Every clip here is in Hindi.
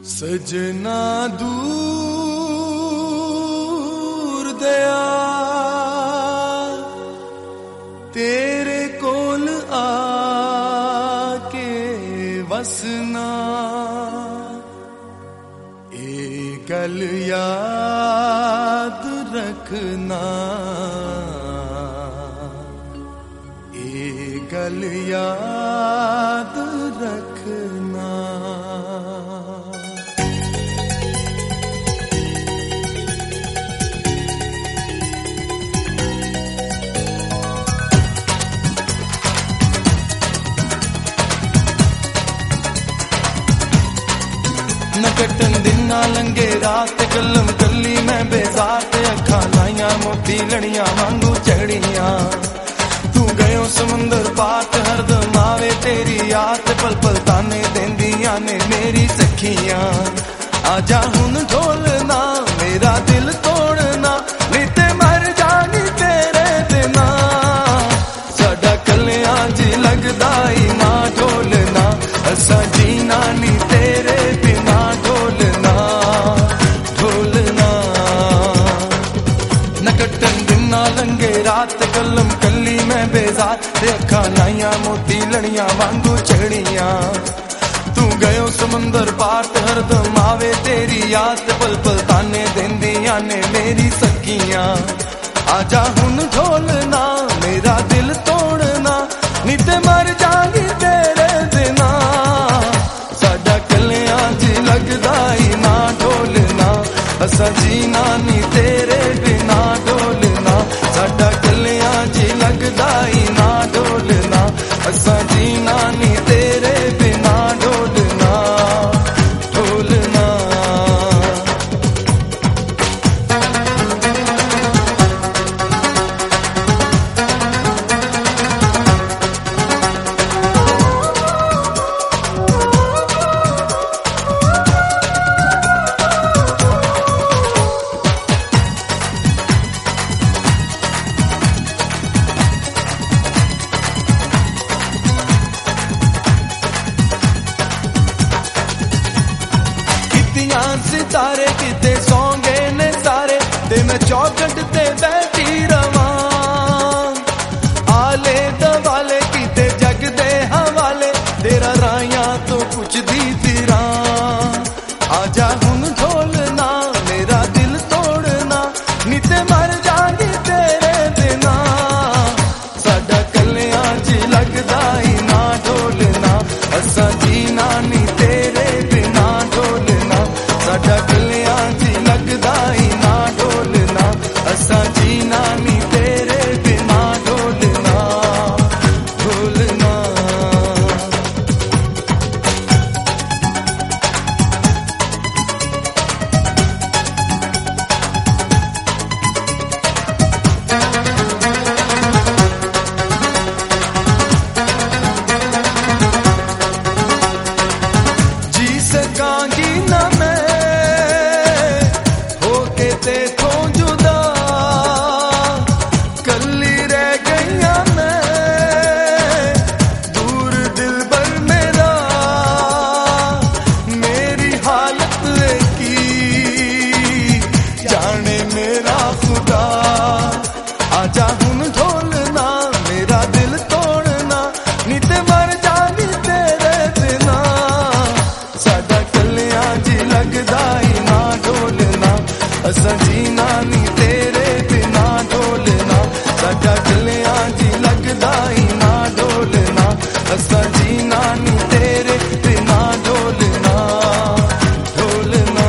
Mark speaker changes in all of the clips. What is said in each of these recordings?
Speaker 1: सजना दूर दया तेरे कोल आके वसना ए गल याद रखना ए गल याद रखना। न कटन दिन ना लंगे रात कलम कली मैं बेजार ते अखा लाइया मोती लड़िया वांगू चढ़िया तू गयो समुंदर पात हरदम आवे तेरी याद पल पल ताने देंदिया ने मेरी सखियां आजा हुन ढोलना मेरा दिल तोड़ना नीते मर जानी तेरे बिना साडा कलियां जी लगदा ही ना ढोलना असा जीना नी तेरे बिना ढोलना ढोलना। न कटन दिन ना लंगे रात कलम कली मैं बेजार ते अखा लाइया मोती लड़िया वांगू चढ़िया तू गयो समुंदर पार ते हरदम आवे तेरी याद पल पल ताने देंदिया ने मेरी सखियां आजा हुन ढोलना मेरा दिल तोड़ना नीते मर जागी तेरे बिना साडा कलियां जी लगदा ही ना ढोलना असा जीना नी तेरे बिना ढोलना साडा कलियां जी लगदा ही ना ढोलना असा जीना नी तेरे बिना ढोलना ढोलना। सितारे किते सौंगे ने सारे ते मैं चौखट ते बैठी रवां आले दवाले किते जग दे हवाले तेरा राया तो कुछ दी फिरा आजा हुन ढोलना मेरा दिल तोड़ना नीते मर जागी तेरे बिना साडा कलियां जी लगदा ही ना ढोलना असा जीना नी तेरे बिना ढोलना साडा कलियां जी लगदा ही ना ढोलना असा जीना नी तेरे बिना ढोलना ढोलना। जी सकांगी ना मैं होके तेथों जुदा कल्ली रह गईया मैं दूर दिल भर मेरा मेरी हालत की जाने मेरा खुदा आजा हुन ढोलना मेरा दिल तोड़ना नीते मर जानी तेरे बिना साडा कलियां जी लगदा ही ना ढोलना असा जीना नी तेरे बिना ढोलना साडा कलियां जी लगदा ही ना ढोलना असा जीना नी तेरे बिना ढोलना ढोलना।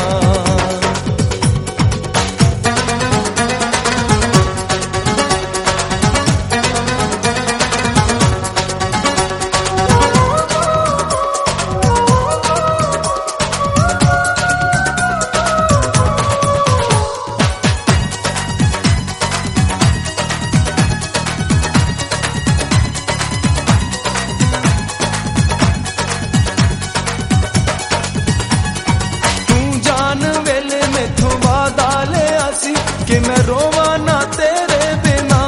Speaker 1: कि मैं रोवा ना तेरे बिना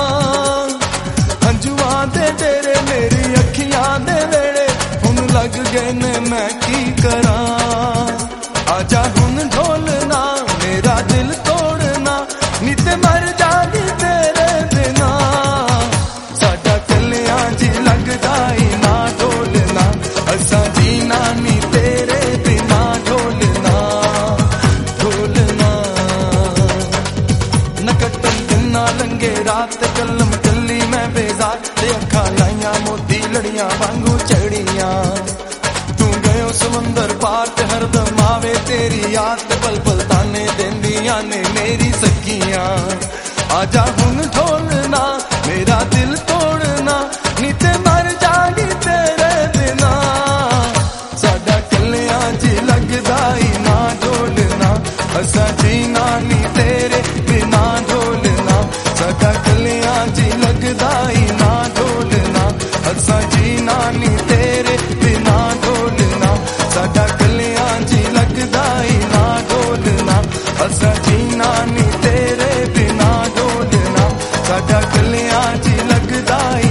Speaker 1: हंजुआं दे तेरे मेरी अखियां दे वेड़े हुन लग गए ने मैं की करां। लड़ियां वांगू चढ़ियां। तू गयो समुंदर पार ते हरदम आवे तेरी याद, पल पल ताने देंदियां ने मेरी सखियां। आजा हुन ढोलना मेरा दिल तोड़ना, नी ते मर जागी तेरे बिना। साडा कलियां जी लगदा ही ना ढोलना, असा जीना नी तेरे बिना ढोलना। साडा कलियां जी लगदा ही ना ढोलना, असा जीना नी तेरे बिना ढोलना। साडा कलियां जी लगदा ही ना ढोलना, असा जीना नी तेरे बिना ढोलना। साडा कलियां जी लगदा